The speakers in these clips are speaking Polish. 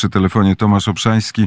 przy telefonie Tomasz Obszański,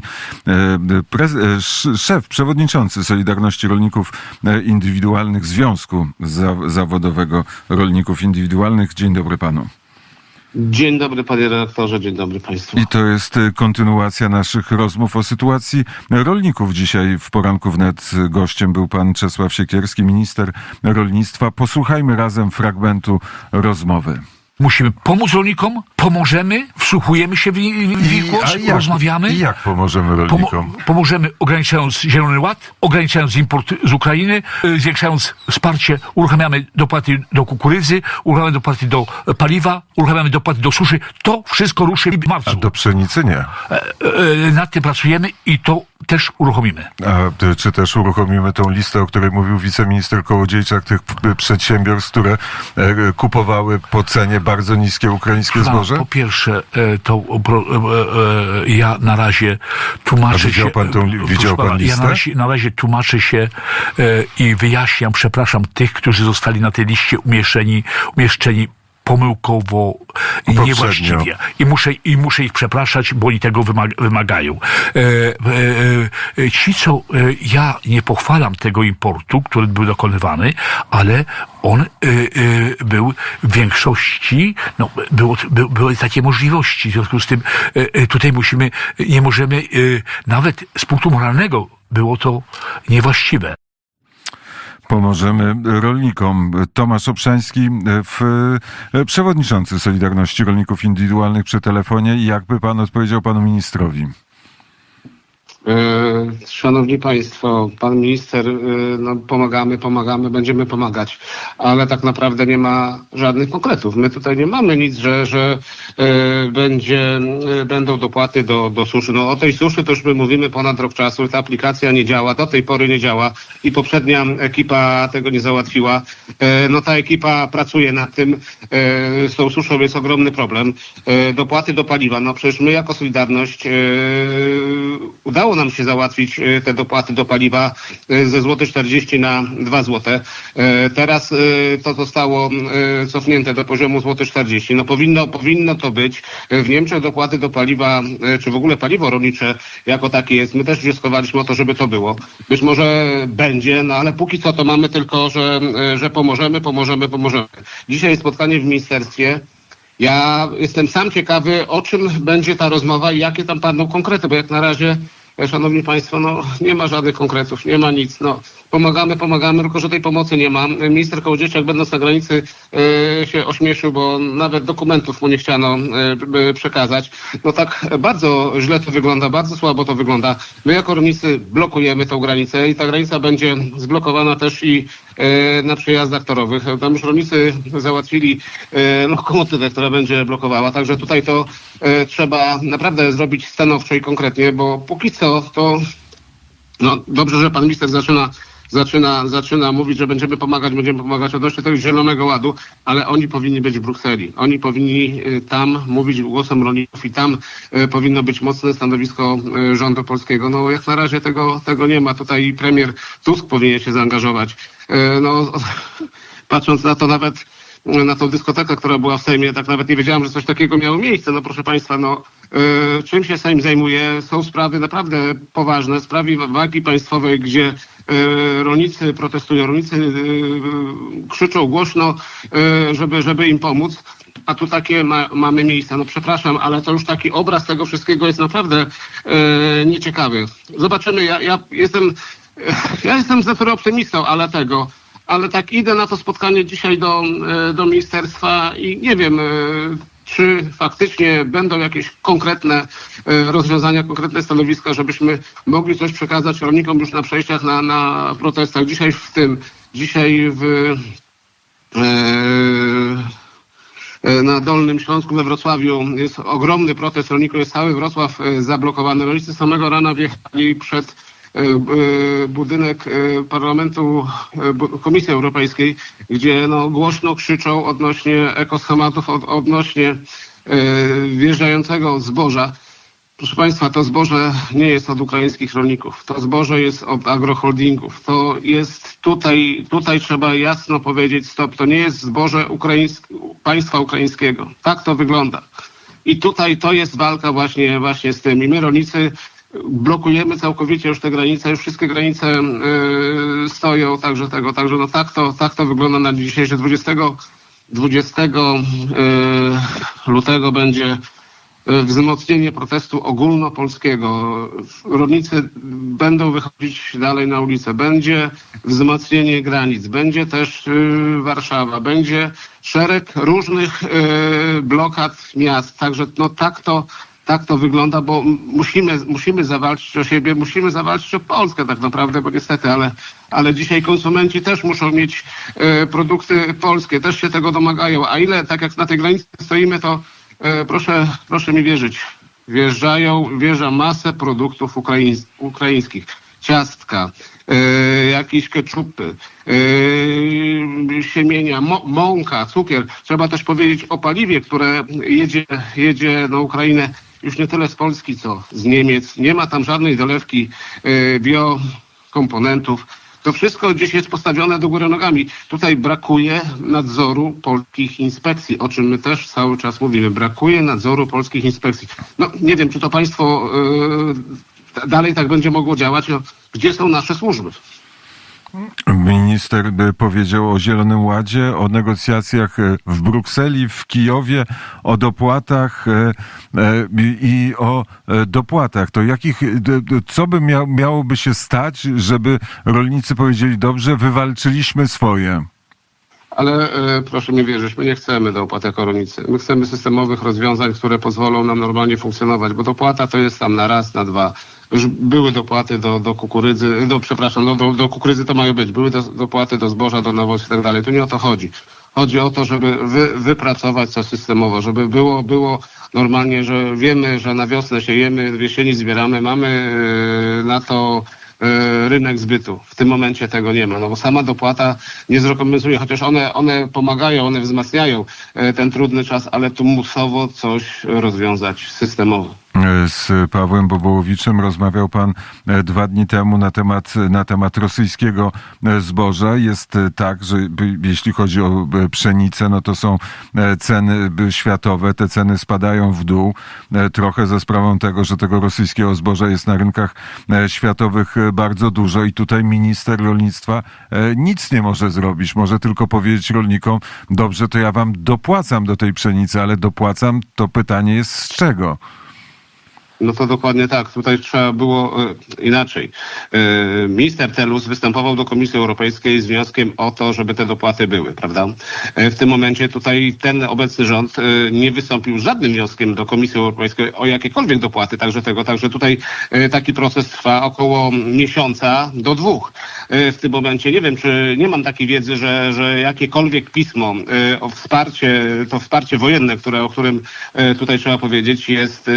przewodniczący Solidarności Rolników Indywidualnych, Związku Zawodowego Rolników Indywidualnych. Dzień dobry panu. Dzień dobry panie redaktorze, dzień dobry państwu. I to jest kontynuacja naszych rozmów o sytuacji rolników. Dzisiaj w Poranku Wnet gościem był pan Czesław Siekierski, minister rolnictwa. Posłuchajmy razem fragmentu rozmowy. Musimy pomóc rolnikom, pomożemy, wsłuchujemy się w ich głos, rozmawiamy. I jak pomożemy rolnikom? Pomożemy ograniczając Zielony Ład, ograniczając import z Ukrainy, zwiększając wsparcie, uruchamiamy dopłaty do kukurydzy, uruchamiamy dopłaty do paliwa, uruchamiamy dopłaty do suszy. To wszystko ruszy w marcu. A do pszenicy nie? Nad tym pracujemy i to też uruchomimy. A czy też uruchomimy tą listę, o której mówił wiceminister Kołodziejczak, tych przedsiębiorstw, które kupowały po cenie bardzo niskie ukraińskie zboże? Po pierwsze, ja na razie tłumaczę się... Widział pan listę? Ja na razie tłumaczę się i wyjaśniam, przepraszam tych, którzy zostali na tej liście umieszczeni pomyłkowo i niewłaściwie. I muszę ich przepraszać, bo oni tego wymagają. Ja nie pochwalam tego importu, który był dokonywany, ale on był w większości, były takie możliwości. W związku z tym tutaj nie możemy, nawet z punktu moralnego było to niewłaściwe. Pomożemy rolnikom. Tomasz Obszański, przewodniczący Solidarności Rolników Indywidualnych przy telefonie. I jakby pan odpowiedział panu ministrowi? Szanowni Państwo, pan minister, pomagamy, będziemy pomagać, ale tak naprawdę nie ma żadnych konkretów. My tutaj nie mamy nic, że będą dopłaty do suszy. No o tej suszy to już my mówimy ponad rok czasu. Ta aplikacja nie działa, do tej pory nie działa i poprzednia ekipa tego nie załatwiła. Ta ekipa pracuje nad tym. Z tą suszą jest ogromny problem. Dopłaty do paliwa. No przecież my jako Solidarność udało nam się załatwić te dopłaty do paliwa ze złoty 40 na 2 złote. Teraz to zostało cofnięte do poziomu złoty 40. No powinno to być. W Niemczech dopłaty do paliwa, czy w ogóle paliwo rolnicze jako takie jest. My też wnioskowaliśmy o to, żeby to było. Być może będzie, ale póki co to mamy tylko, że pomożemy. Dzisiaj jest spotkanie w ministerstwie. Ja jestem sam ciekawy, o czym będzie ta rozmowa i jakie tam padną konkrety, bo jak na razie, szanowni państwo, nie ma żadnych konkretów, nie ma nic. Pomagamy, tylko że tej pomocy nie ma. Minister Kołodziejczak, będąc na granicy, się ośmieszył, bo nawet dokumentów mu nie chciano przekazać. Tak bardzo źle to wygląda, bardzo słabo to wygląda. My jako rolnicy blokujemy tą granicę i ta granica będzie zblokowana też i na przejazdach torowych. Tam już rolnicy załatwili lokomotywę, która będzie blokowała. Także tutaj to trzeba naprawdę zrobić stanowczo i konkretnie, bo póki co to dobrze, że pan minister zaczyna mówić, że będziemy pomagać odnośnie tego Zielonego Ładu, ale oni powinni być w Brukseli. Oni powinni tam mówić głosem rolników i tam powinno być mocne stanowisko rządu polskiego. Jak na razie tego nie ma. Tutaj premier Tusk powinien się zaangażować. Patrząc na to nawet na tą dyskotekę, która była w Sejmie, tak nawet nie wiedziałem, że coś takiego miało miejsce. Proszę państwa, czym się Sejm zajmuje? Są sprawy naprawdę poważne, sprawy walki państwowej, gdzie rolnicy protestują, rolnicy krzyczą głośno, żeby im pomóc, a tu takie mamy miejsca. Przepraszam, ale to już taki obraz tego wszystkiego jest naprawdę nieciekawy. Zobaczymy, ja jestem z natury optymistą, ale tak idę na to spotkanie dzisiaj do ministerstwa i nie wiem, czy faktycznie będą jakieś konkretne rozwiązania, konkretne stanowiska, żebyśmy mogli coś przekazać rolnikom już na przejściach, na protestach. Dzisiaj na Dolnym Śląsku we Wrocławiu jest ogromny protest rolników, jest cały Wrocław zablokowany. Rolnicy z samego rana wjechali przed budynek Parlamentu Komisji Europejskiej, gdzie głośno krzyczą odnośnie ekoschematów, odnośnie wjeżdżającego zboża. Proszę państwa, to zboże nie jest od ukraińskich rolników. To zboże jest od agroholdingów. To jest tutaj trzeba jasno powiedzieć stop. To nie jest zboże państwa ukraińskiego. Tak to wygląda. I tutaj to jest walka właśnie z tym. I my rolnicy blokujemy całkowicie już te granice, już wszystkie granice stoją, także no tak to wygląda na dzisiejsze 20 lutego będzie wzmocnienie protestu ogólnopolskiego. Rolnicy będą wychodzić dalej na ulicę. Będzie wzmocnienie granic. Będzie też Warszawa. Będzie szereg różnych blokad miast. Także no tak to wygląda, bo musimy zawalczyć o siebie, musimy zawalczyć o Polskę tak naprawdę, bo niestety, ale dzisiaj konsumenci też muszą mieć produkty polskie, też się tego domagają. A ile, tak jak na tej granicy stoimy, to proszę mi wierzyć, wjeżdża masę produktów ukraińskich. Ciastka, jakieś keczupy, siemienia, mąka, cukier. Trzeba też powiedzieć o paliwie, które jedzie na Ukrainę już nie tyle z Polski, co z Niemiec. Nie ma tam żadnej dolewki biokomponentów. To wszystko gdzieś jest postawione do góry nogami. Tutaj brakuje nadzoru polskich inspekcji, o czym my też cały czas mówimy. Brakuje nadzoru polskich inspekcji. No nie wiem, czy to państwo dalej tak będzie mogło działać. No, gdzie są nasze służby? Minister powiedział o Zielonym Ładzie, o negocjacjach w Brukseli, w Kijowie, o dopłatach i o dopłatach. To co by miałoby się stać, żeby rolnicy powiedzieli, dobrze, wywalczyliśmy swoje? Ale proszę mi wierzyć, my nie chcemy dopłat jako rolnicy. My chcemy systemowych rozwiązań, które pozwolą nam normalnie funkcjonować, bo dopłata to jest tam na raz, na dwa. Już były dopłaty do kukurydzy, do kukurydzy to mają być. Były dopłaty do zboża, do nawozów i tak dalej. Tu nie o to chodzi. Chodzi o to, żeby wypracować coś systemowo, żeby było normalnie, że wiemy, że na wiosnę siejemy, w jesieni zbieramy, mamy na to rynek zbytu. W tym momencie tego nie ma, no bo sama dopłata nie zrekompensuje, chociaż one pomagają, one wzmacniają ten trudny czas, ale tu musowo coś rozwiązać systemowo. Z Pawłem Bobołowiczem rozmawiał pan 2 dni temu na temat rosyjskiego zboża. Jest tak, że jeśli chodzi o pszenicę, no to są ceny światowe. Te ceny spadają w dół. Trochę za sprawą tego, że tego rosyjskiego zboża jest na rynkach światowych bardzo dużo i tutaj minister rolnictwa nic nie może zrobić. Może tylko powiedzieć rolnikom, dobrze, to ja wam dopłacam do tej pszenicy, ale dopłacam, to pytanie jest z czego? No to dokładnie tak. Tutaj trzeba było inaczej. Minister Telus występował do Komisji Europejskiej z wnioskiem o to, żeby te dopłaty były, prawda? W tym momencie tutaj ten obecny rząd nie wystąpił z żadnym wnioskiem do Komisji Europejskiej o jakiekolwiek dopłaty, także tutaj taki proces trwa około miesiąca do 2. W tym momencie nie wiem, czy nie mam takiej wiedzy, że jakiekolwiek pismo o wsparcie wojenne, o którym tutaj trzeba powiedzieć,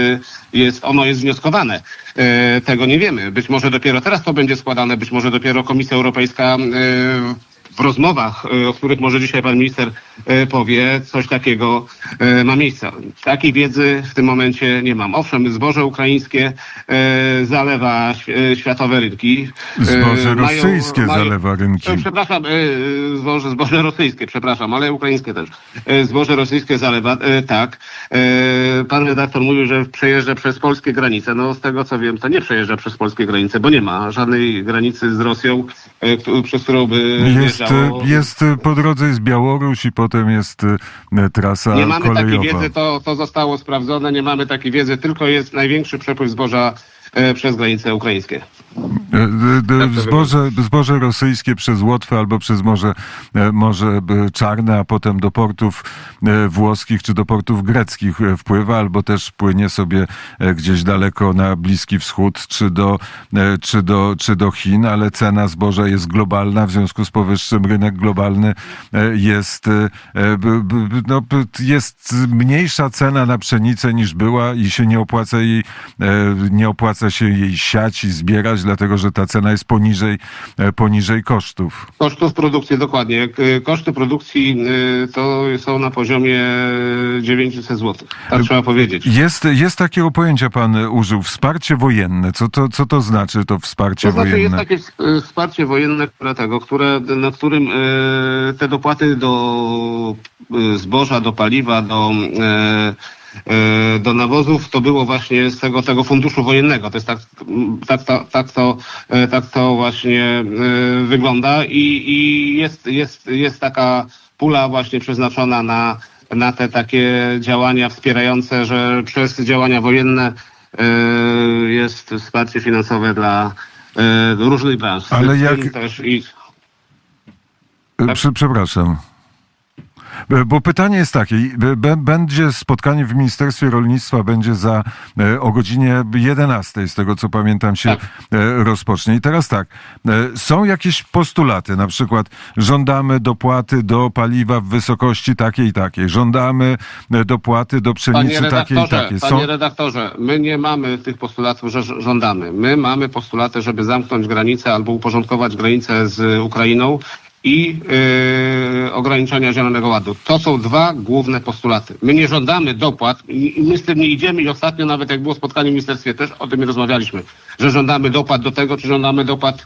ono jest wnioskowane. Tego nie wiemy. Być może dopiero teraz to będzie składane, być może dopiero Komisja Europejska w rozmowach, o których może dzisiaj pan minister powie, coś takiego ma miejsce. Takiej wiedzy w tym momencie nie mam. Owszem, zboże ukraińskie zalewa światowe rynki. Zboże rosyjskie zalewa rynki. Przepraszam, zboże rosyjskie, ale ukraińskie też. Zboże rosyjskie zalewa, tak. Pan redaktor mówił, że przejeżdża przez polskie granice. No z tego co wiem, to nie przejeżdża przez polskie granice, bo nie ma żadnej granicy z Rosją, przez którą by jest po drodze jest Białoruś i potem jest trasa kolejowa. Nie mamy takiej wiedzy, to zostało sprawdzone, nie mamy takiej wiedzy, tylko jest największy przepływ zboża przez granice ukraińskie. Zboże rosyjskie przez Łotwę albo przez Morze Czarne, a potem do portów włoskich czy do portów greckich wpływa, albo też płynie sobie gdzieś daleko na Bliski Wschód czy do Chin, ale cena zboża jest globalna, w związku z powyższym rynek globalny jest mniejsza cena na pszenicę niż była i się nie opłaca się jej siać i zbierać, dlatego że ta cena jest poniżej kosztów. Kosztów produkcji, dokładnie. Koszty produkcji to są na poziomie 900 zł. Tak trzeba powiedzieć. Jest takiego pojęcia pan użył, wsparcie wojenne. Co to znaczy to wsparcie wojenne? Jest takie wsparcie wojenne, na którym te dopłaty do zboża, do paliwa, do nawozów, to było właśnie z tego funduszu wojennego. To jest tak to właśnie wygląda i jest taka pula właśnie przeznaczona na te takie działania wspierające, że przez działania wojenne jest wsparcie finansowe dla różnych branż. Ale Przepraszam. Bo pytanie jest takie, będzie spotkanie w Ministerstwie Rolnictwa, będzie o godzinie 11, z tego co pamiętam się rozpocznie. I teraz tak, są jakieś postulaty, na przykład żądamy dopłaty do paliwa w wysokości takiej i takiej, żądamy dopłaty do pszenicy takiej i takiej. Panie redaktorze, my nie mamy tych postulatów, że żądamy. My mamy postulaty, żeby zamknąć granicę albo uporządkować granicę z Ukrainą i ograniczania Zielonego Ładu. To są dwa główne postulaty. My nie żądamy dopłat i my z tym nie idziemy i ostatnio nawet jak było spotkanie w ministerstwie też o tym rozmawialiśmy, że żądamy dopłat do tego, czy żądamy dopłat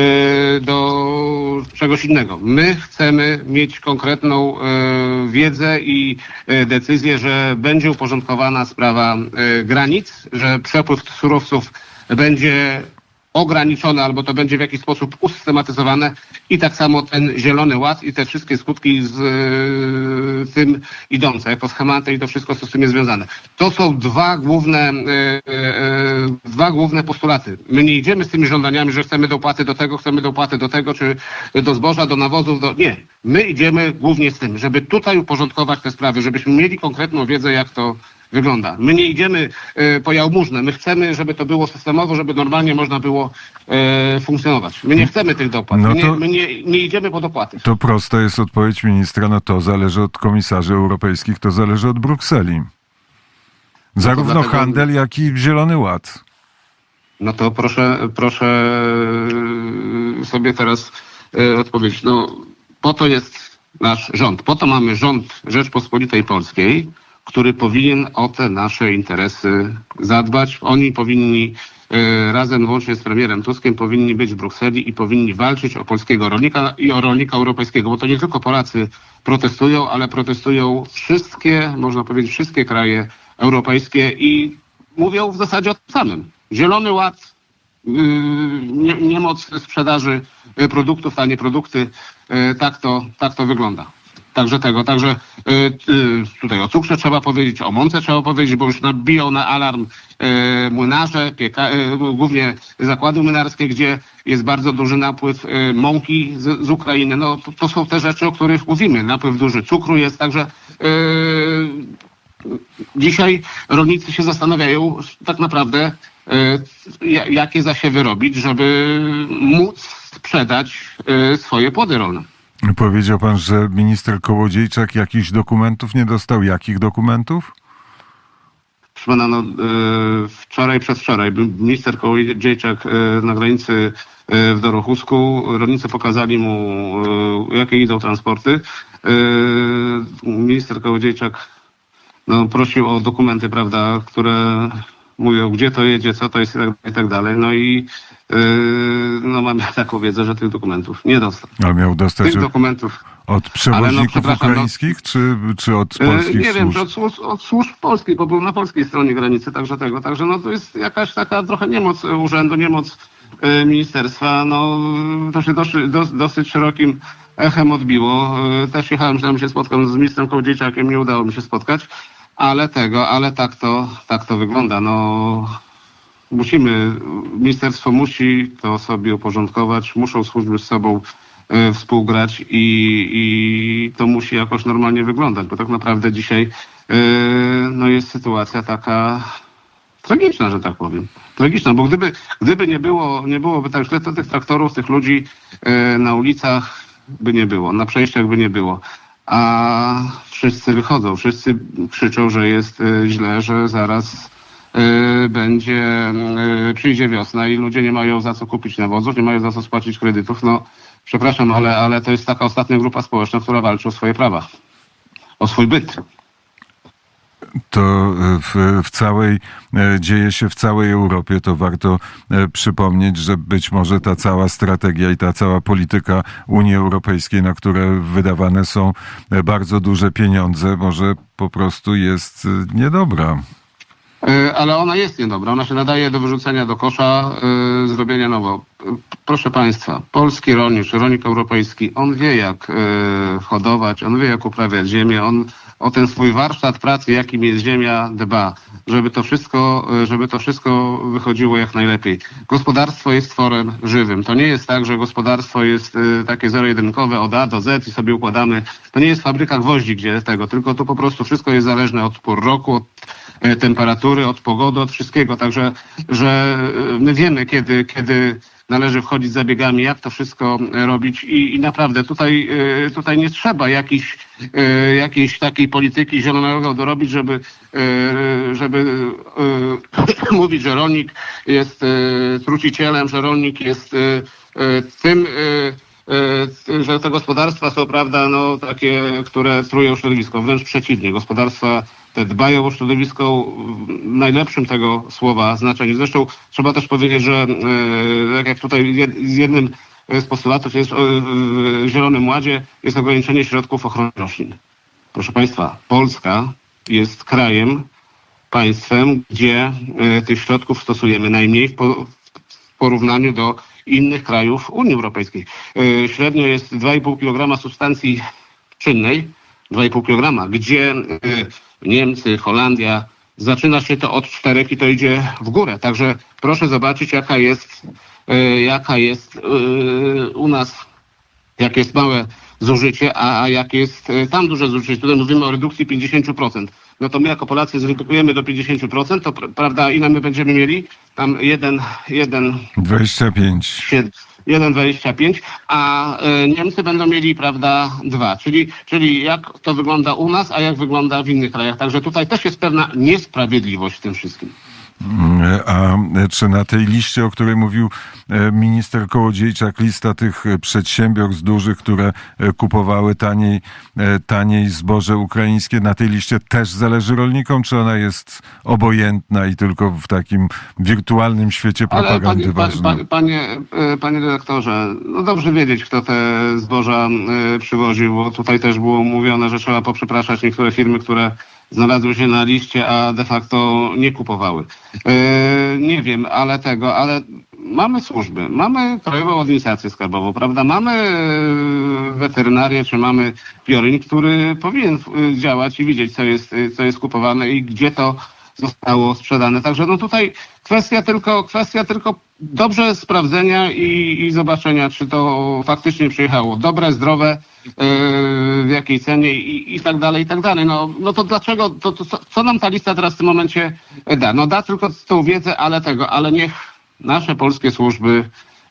do czegoś innego. My chcemy mieć konkretną wiedzę i decyzję, że będzie uporządkowana sprawa granic, że przepływ surowców będzie ograniczone albo to będzie w jakiś sposób usystematyzowane i tak samo ten Zielony Ład i te wszystkie skutki z tym idące, jako schematy i to wszystko, co z tym jest związane. To są dwa główne postulaty. My nie idziemy z tymi żądaniami, że chcemy dopłaty do tego, czy do zboża, do nawozów, nie. My idziemy głównie z tym, żeby tutaj uporządkować te sprawy, żebyśmy mieli konkretną wiedzę, jak to wygląda. My nie idziemy po jałmużnę. My chcemy, żeby to było systemowo, żeby normalnie można było funkcjonować. My nie chcemy tych dopłat. My nie idziemy po dopłaty. To prosta jest odpowiedź ministra. No to zależy od komisarzy europejskich, to zależy od Brukseli. Zarówno handel, jak i Zielony Ład. No to proszę sobie teraz odpowiedzieć. No, po to jest nasz rząd. Po to mamy rząd Rzeczpospolitej Polskiej, który powinien o te nasze interesy zadbać. Oni powinni razem, łącznie z premierem Tuskiem, powinni być w Brukseli i powinni walczyć o polskiego rolnika i o rolnika europejskiego, bo to nie tylko Polacy protestują, ale protestują wszystkie, można powiedzieć, wszystkie kraje europejskie i mówią w zasadzie o tym samym. Zielony Ład, niemoc sprzedaży produktów, tanie produkty, tak to wygląda. Także tutaj o cukrze trzeba powiedzieć, o mące trzeba powiedzieć, bo już biją na alarm młynarze, głównie zakłady młynarskie, gdzie jest bardzo duży napływ mąki z Ukrainy. No to są te rzeczy, o których mówimy. Napływ duży cukru jest, także dzisiaj rolnicy się zastanawiają tak naprawdę, jakie zasiewy robić, żeby móc sprzedać swoje płody rolne. Powiedział pan, że minister Kołodziejczak jakichś dokumentów nie dostał. Jakich dokumentów? Proszę pana, wczoraj, przedwczoraj minister Kołodziejczak na granicy w Dorochusku, rolnicy pokazali mu, jakie idą transporty. Minister Kołodziejczak prosił o dokumenty, prawda, które mówią, gdzie to jedzie, co to jest i tak dalej. No i mamy taką wiedzę, że tych dokumentów nie dostał. A miał dostać tych dokumentów od przewoźników ukraińskich, czy od polskich nie wiem, służb? od służb polskich, bo był na polskiej stronie granicy, także to jest jakaś taka trochę niemoc urzędu, niemoc ministerstwa. To się dosyć szerokim echem odbiło. Też jechałem, że tam się spotkam z ministrem Kołodziejczakiem, nie udało mi się spotkać, ale tak to wygląda. Ministerstwo musi to sobie uporządkować, muszą służby z sobą współgrać i to musi jakoś normalnie wyglądać, bo tak naprawdę dzisiaj jest sytuacja taka tragiczna, że tak powiem. Tragiczna, bo gdyby nie byłoby tak źle, to tych traktorów, tych ludzi na ulicach by nie było, na przejściach by nie było. A wszyscy wychodzą, wszyscy krzyczą, że jest źle, że zaraz przyjdzie wiosna i ludzie nie mają za co kupić nawozów, nie mają za co spłacić kredytów. Przepraszam, ale to jest taka ostatnia grupa społeczna, która walczy o swoje prawa, o swój byt. To dzieje się w całej Europie. To warto przypomnieć, że być może ta cała strategia i ta cała polityka Unii Europejskiej, na które wydawane są bardzo duże pieniądze, może po prostu jest niedobra. Ale ona jest niedobra. Ona się nadaje do wyrzucenia do kosza, zrobienia nowo. Proszę Państwa, polski rolnik, czy rolnik europejski, on wie jak hodować, on wie jak uprawiać ziemię, on o ten swój warsztat pracy, jakim jest ziemia, dba, żeby to wszystko wychodziło jak najlepiej. Gospodarstwo jest tworem żywym. To nie jest tak, że gospodarstwo jest takie zero-jedynkowe od A do Z i sobie układamy. To nie jest fabryka gwoździ, tylko to po prostu wszystko jest zależne od pór roku, od temperatury, od pogody, od wszystkiego. Także, że my wiemy, kiedy należy wchodzić zabiegami, jak to wszystko robić i naprawdę tutaj nie trzeba jakiejś takiej polityki zielonego dorobić, żeby mówić, że rolnik jest trucicielem, że rolnik jest tym, że te gospodarstwa są, prawda, no takie, które trują środowisko. Wręcz przeciwnie, gospodarstwa te dbają o środowisko w najlepszym tego słowa znaczeniu. Zresztą trzeba też powiedzieć, że tak jak tutaj z jednym z postulatów jest w Zielonym Ładzie, jest ograniczenie środków ochrony roślin. Proszę Państwa, Polska jest państwem, gdzie tych środków stosujemy najmniej w porównaniu do innych krajów Unii Europejskiej. Średnio jest 2,5 kg substancji czynnej, 2,5 kg, gdzie Niemcy, Holandia, zaczyna się to od 4 i to idzie w górę. Także proszę zobaczyć, jaka jest u nas, jakie jest małe zużycie, a jakie jest tam duże zużycie. Tutaj mówimy o redukcji 50%. No to my jako Polacy zredukujemy do 50%, to prawda, ile my będziemy mieli? Tam 1,25, a Niemcy będą mieli, prawda, 2. Czyli jak to wygląda u nas, a jak wygląda w innych krajach. Także tutaj też jest pewna niesprawiedliwość w tym wszystkim. A czy na tej liście, o której mówił minister Kołodziejczak, lista tych przedsiębiorstw dużych, które kupowały taniej zboże ukraińskie, na tej liście też zależy rolnikom, czy ona jest obojętna i tylko w takim wirtualnym świecie propagandy ważna? Panie dyrektorze, no dobrze wiedzieć, kto te zboża przywoził, bo tutaj też było mówione, że trzeba poprzepraszać niektóre firmy, które znalazły się na liście, a de facto nie kupowały. Nie wiem, ale mamy służby, mamy Krajową Administrację Skarbową, prawda? Mamy weterynarię, czy mamy PIORiN, który powinien działać i widzieć, co jest kupowane i gdzie to zostało sprzedane. Także no tutaj kwestia tylko dobrze sprawdzenia i zobaczenia, czy to faktycznie przyjechało dobre, zdrowe, w jakiej cenie i tak dalej, i tak dalej. No to dlaczego, co nam ta lista teraz w tym momencie da? No da tylko tą wiedzę, ale niech nasze polskie służby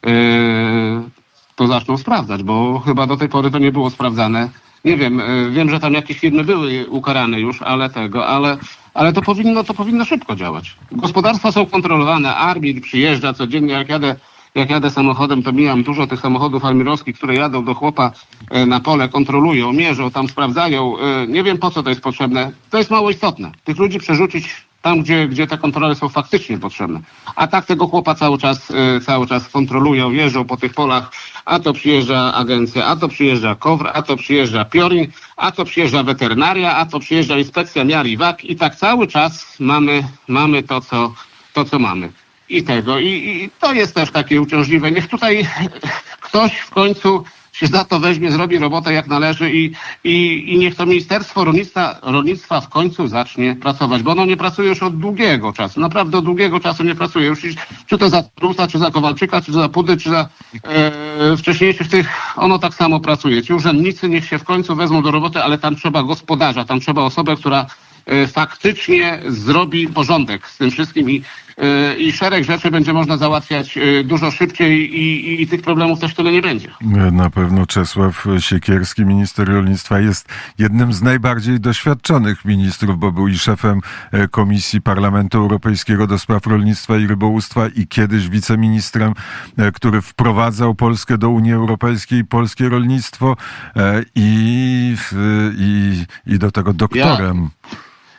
to zaczną sprawdzać, bo chyba do tej pory to nie było sprawdzane. Nie wiem, wiem, że tam jakieś firmy były ukarane już, ale to powinno szybko działać. Gospodarstwa są kontrolowane, arbitr przyjeżdża codziennie, jak jadę samochodem, to mijam dużo tych samochodów armirowskich, które jadą do chłopa na pole, kontrolują, mierzą, tam sprawdzają. Nie wiem, po co to jest potrzebne. To jest mało istotne. Tych ludzi przerzucić tam, gdzie te kontrole są faktycznie potrzebne. A tak tego chłopa cały czas kontrolują, jeżdżą po tych polach, a to przyjeżdża agencja, a to przyjeżdża KOWR, a to przyjeżdża PIORiN, a to przyjeżdża weterynaria, a to przyjeżdża inspekcja miar i wag i tak cały czas mamy to, co mamy. I to jest też takie uciążliwe. Niech tutaj ktoś w końcu się za to weźmie, zrobi robotę jak należy i niech to Ministerstwo Rolnictwa w końcu zacznie pracować, bo ono nie pracuje już od długiego czasu. Naprawdę od długiego czasu nie pracuje. Już czy to za Rusa, czy za Kowalczyka, czy za Pudy, czy za wcześniejszych tych, ono tak samo pracuje. Ci urzędnicy niech się w końcu wezmą do roboty, ale tam trzeba gospodarza, tam trzeba osobę, która faktycznie zrobi porządek z tym wszystkim i szereg rzeczy będzie można załatwiać dużo szybciej i tych problemów też tyle nie będzie. Na pewno Czesław Siekierski, minister rolnictwa, jest jednym z najbardziej doświadczonych ministrów, bo był i szefem Komisji Parlamentu Europejskiego do spraw rolnictwa i rybołówstwa i kiedyś wiceministrem, który wprowadzał Polskę do Unii Europejskiej, polskie rolnictwo i do tego doktorem.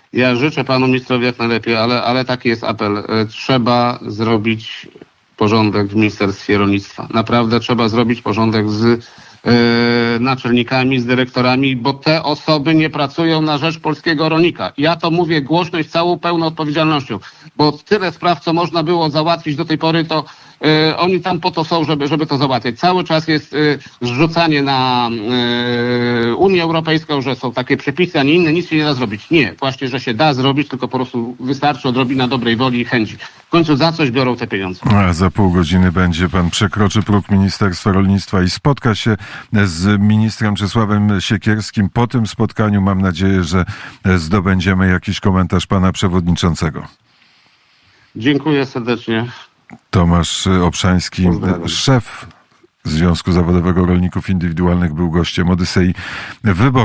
Ja życzę panu ministrowi jak najlepiej, ale taki jest apel. Trzeba zrobić porządek w Ministerstwie Rolnictwa. Naprawdę trzeba zrobić porządek z naczelnikami, z dyrektorami, bo te osoby nie pracują na rzecz polskiego rolnika. Ja to mówię głośno i z całą pełną odpowiedzialnością, bo tyle spraw, co można było załatwić do tej pory, to oni tam po to są, żeby to załatwiać. Cały czas jest zrzucanie na Unię Europejską, że są takie przepisy, a nie inne, nic się nie da zrobić. Nie, właśnie, że się da zrobić, tylko po prostu wystarczy odrobina dobrej woli i chęci. W końcu za coś biorą te pieniądze. A za pół godziny przekroczy próg Ministerstwa Rolnictwa i spotka się z ministrem Czesławem Siekierskim. Po tym spotkaniu mam nadzieję, że zdobędziemy jakiś komentarz pana przewodniczącego. Dziękuję serdecznie. Tomasz Obszański, szef Związku Zawodowego Rolników Indywidualnych, był gościem Odysei Wyborczej.